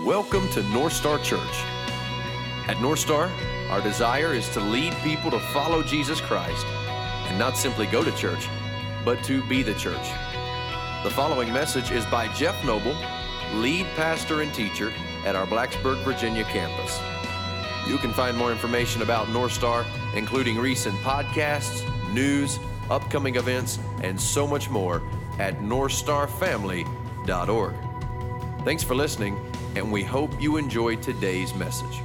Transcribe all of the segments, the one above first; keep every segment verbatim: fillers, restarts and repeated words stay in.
Welcome to North Star Church. At North Star, our desire is to lead people to follow Jesus Christ and not simply go to church, but to be the church. The following message is by Jeff Noble, lead pastor and teacher at our Blacksburg, Virginia campus. You can find more information about North Star, including recent podcasts, news, upcoming events, and so much more at north star family dot org. Thanks for listening, and we hope you enjoyed today's message.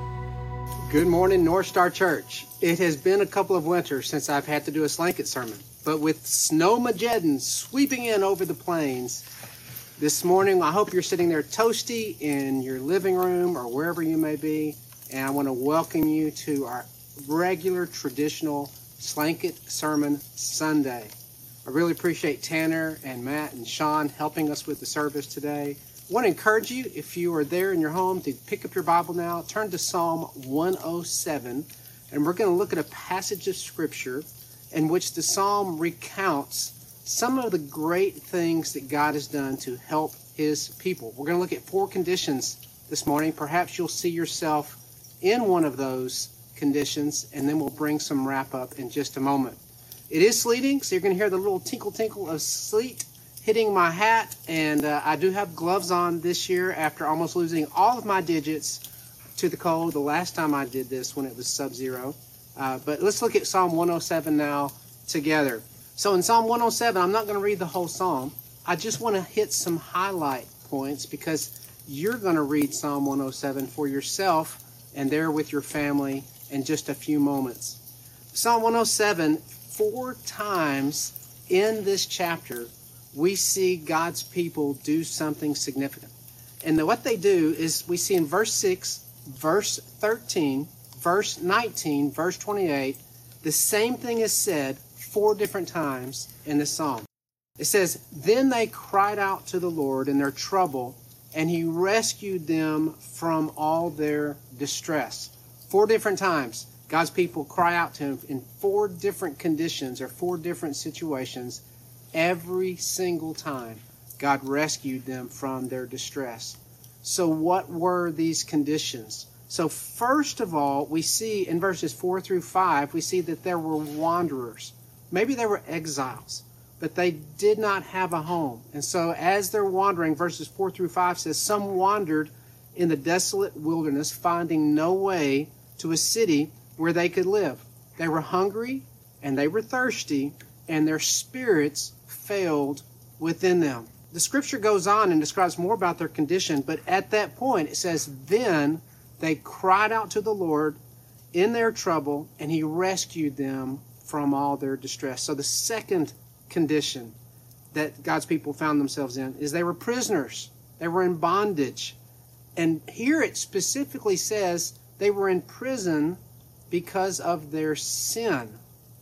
Good morning, North Star Church. It has been a couple of winters since I've had to do a Slanket sermon, but with Snowmageddon sweeping in over the plains, this morning I hope you're sitting there toasty in your living room or wherever you may be, and I want to welcome you to our regular traditional Slanket Sermon Sunday. I really appreciate Tanner and Matt and Sean helping us with the service today. I want to encourage you, if you are there in your home, to pick up your Bible now, turn to Psalm one oh seven, and we're going to look at a passage of Scripture in which the Psalm recounts some of the great things that God has done to help His people. We're going to look at four conditions this morning. Perhaps you'll see yourself in one of those conditions, and then we'll bring some wrap up in just a moment. It is sleeting, so you're going to hear the little tinkle tinkle of sleet hitting my hat, and uh, I do have gloves on this year after almost losing all of my digits to the cold the last time I did this when it was sub-zero. Uh, but let's look at Psalm one oh seven now together. So in Psalm one oh seven, I'm not going to read the whole psalm. I just want to hit some highlight points because you're going to read Psalm one oh seven for yourself and there with your family in just a few moments. Psalm one oh seven, four times in this chapter, we see God's people do something significant. And the, what they do is we see in verse six, verse thirteen, verse nineteen, verse twenty-eight, the same thing is said four different times in the psalm. It says, "Then they cried out to the Lord in their trouble, and He rescued them from all their distress." Four different times, God's people cry out to Him in four different conditions or four different situations. Every single time, God rescued them from their distress. So what were these conditions? So first of all, we see in verses four through five, we see that there were wanderers. Maybe they were exiles, but they did not have a home. And so as they're wandering, verses four through five says, some wandered in the desolate wilderness, finding no way to a city where they could live. They were hungry and they were thirsty, and their spirits failed within them. The scripture goes on and describes more about their condition, but at that point it says, then they cried out to the Lord in their trouble, and He rescued them from all their distress. So the second condition that God's people found themselves in is they were prisoners. They were in bondage. And here it specifically says they were in prison because of their sin.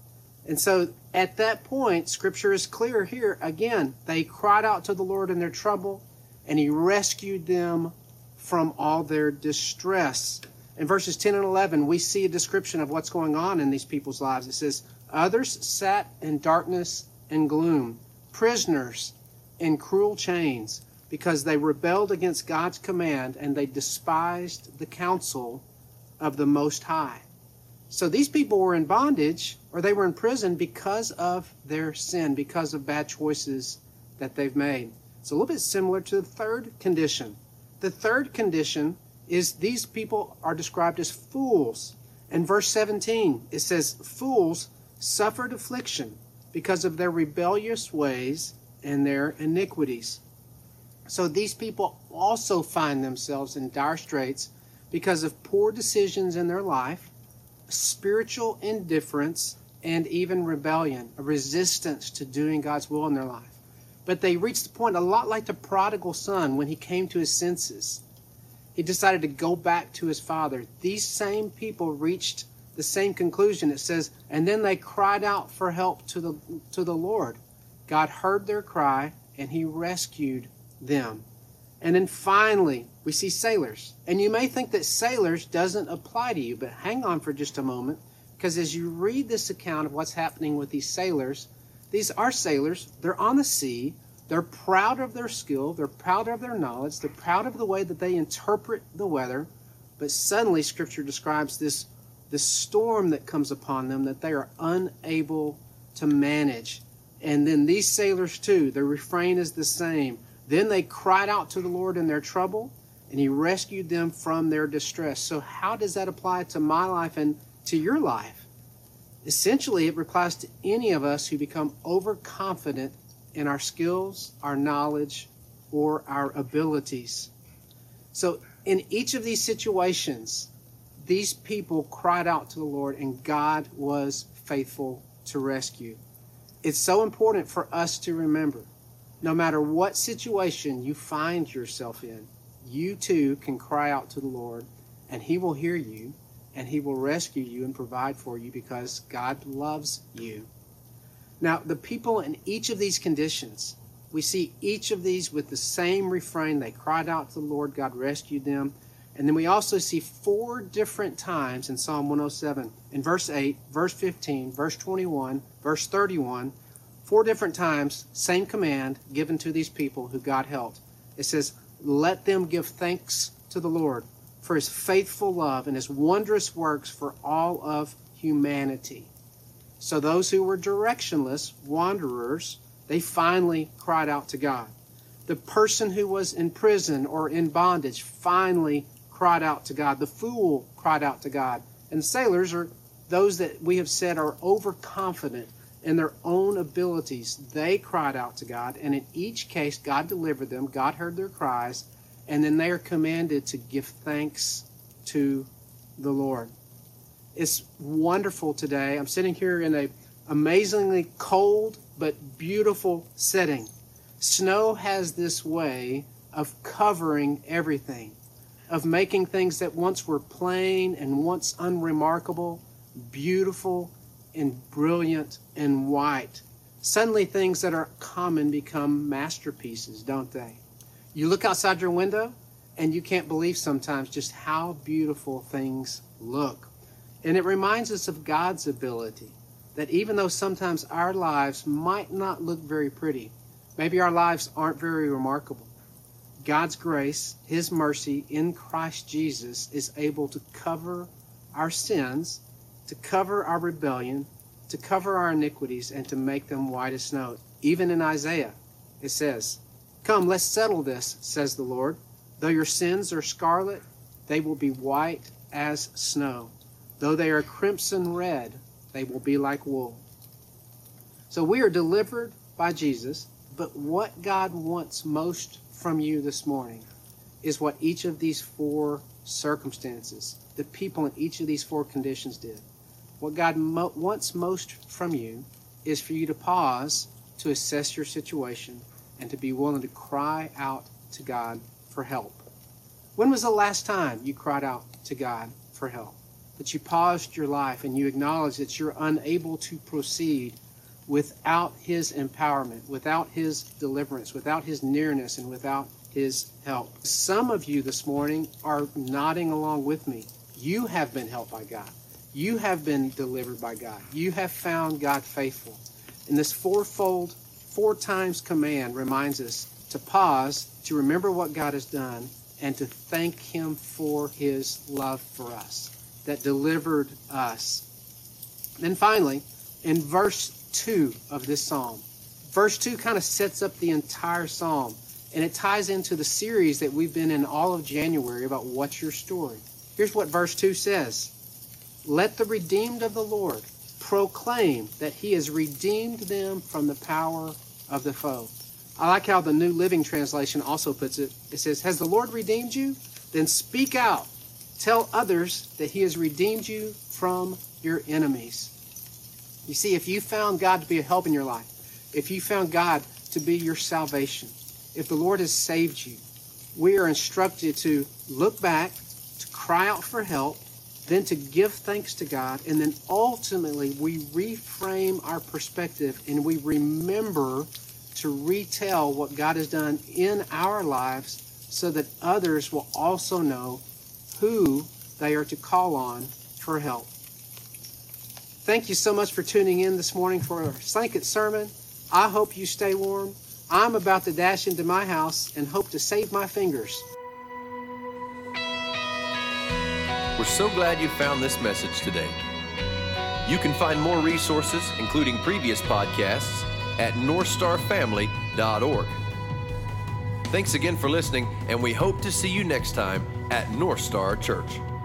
And so at that point, Scripture is clear here. Again, they cried out to the Lord in their trouble, and He rescued them from all their distress. In verses ten and eleven, we see a description of what's going on in these people's lives. It says, others sat in darkness and gloom, prisoners in cruel chains, because they rebelled against God's command and they despised the counsel of the Most High. So these people were in bondage, or they were in prison because of their sin, because of bad choices that they've made. It's a little bit similar to the third condition. The third condition is these people are described as fools. In verse seventeen, it says, fools suffered affliction because of their rebellious ways and their iniquities. So these people also find themselves in dire straits because of poor decisions in their life, spiritual indifference, and even rebellion, a resistance to doing God's will in their life. But they reached the point, a lot like the prodigal son when he came to his senses. He decided to go back to his father. These same people reached the same conclusion. It says, and then they cried out for help to the, to the Lord. God heard their cry, and He rescued them. And then finally, we see sailors. And you may think that sailors doesn't apply to you, but hang on for just a moment, because as you read this account of what's happening with these sailors, these are sailors. They're on the sea. They're proud of their skill. They're proud of their knowledge. They're proud of the way that they interpret the weather. But suddenly, Scripture describes this, this storm that comes upon them that they are unable to manage. And then these sailors too, their refrain is the same. Then they cried out to the Lord in their trouble, and He rescued them from their distress. So how does that apply to my life and to your life? Essentially, it applies to any of us who become overconfident in our skills, our knowledge, or our abilities. So in each of these situations, these people cried out to the Lord, and God was faithful to rescue. It's so important for us to remember, no matter what situation you find yourself in, you too can cry out to the Lord, and He will hear you, and He will rescue you and provide for you because God loves you. Now, the people in each of these conditions, we see each of these with the same refrain. They cried out to the Lord, God rescued them. And then we also see four different times in Psalm one oh seven, in verse eight, verse fifteen, verse twenty-one, verse thirty-one, four different times, same command given to these people who God helped. It says, let them give thanks to the Lord for His faithful love and His wondrous works for all of humanity. So those who were directionless, wanderers, they finally cried out to God. The person who was in prison or in bondage finally cried out to God. The fool cried out to God. And sailors are those that we have said are overconfident in their own abilities. They cried out to God, and in each case, God delivered them. God heard their cries, and then they are commanded to give thanks to the Lord. It's wonderful today. I'm sitting here in an amazingly cold but beautiful setting. Snow has this way of covering everything, of making things that once were plain and once unremarkable, beautiful and brilliant and white. Suddenly things that are common become masterpieces, don't they? You look outside your window and you can't believe sometimes just how beautiful things look. And it reminds us of God's ability, that even though sometimes our lives might not look very pretty, maybe our lives aren't very remarkable, God's grace, His mercy in Christ Jesus is able to cover our sins, to cover our rebellion, to cover our iniquities, and to make them white as snow. Even in Isaiah, it says, come, let's settle this, says the Lord. Though your sins are scarlet, they will be white as snow. Though they are crimson red, they will be like wool. So we are delivered by Jesus, but what God wants most from you this morning is what each of these four circumstances, the people in each of these four conditions did. What God mo- wants most from you is for you to pause, to assess your situation, and to be willing to cry out to God for help. When was the last time you cried out to God for help? That you paused your life and you acknowledged that you're unable to proceed without His empowerment, without His deliverance, without His nearness, and without His help. Some of you this morning are nodding along with me. You have been helped by God. You have been delivered by God. You have found God faithful. And this fourfold, four times command reminds us to pause, to remember what God has done, and to thank Him for His love for us that delivered us. Then finally, in verse two of this psalm, verse two kind of sets up the entire psalm, and it ties into the series that we've been in all of January about What's Your Story. Here's what verse two says. Let the redeemed of the Lord proclaim that He has redeemed them from the power of the foe. I like how the New Living Translation also puts it. It says, has the Lord redeemed you? Then speak out. Tell others that He has redeemed you from your enemies. You see, if you found God to be a help in your life, if you found God to be your salvation, if the Lord has saved you, we are instructed to look back, to cry out for help, then to give thanks to God, and then ultimately we reframe our perspective and we remember to retell what God has done in our lives so that others will also know who they are to call on for help. Thank you so much for tuning in this morning for our Slanket sermon. I hope you stay warm. I'm about to dash into my house and hope to save my fingers. We're so glad you found this message today. You can find more resources, including previous podcasts, at north star family dot org. Thanks again for listening, and we hope to see you next time at North Star Church.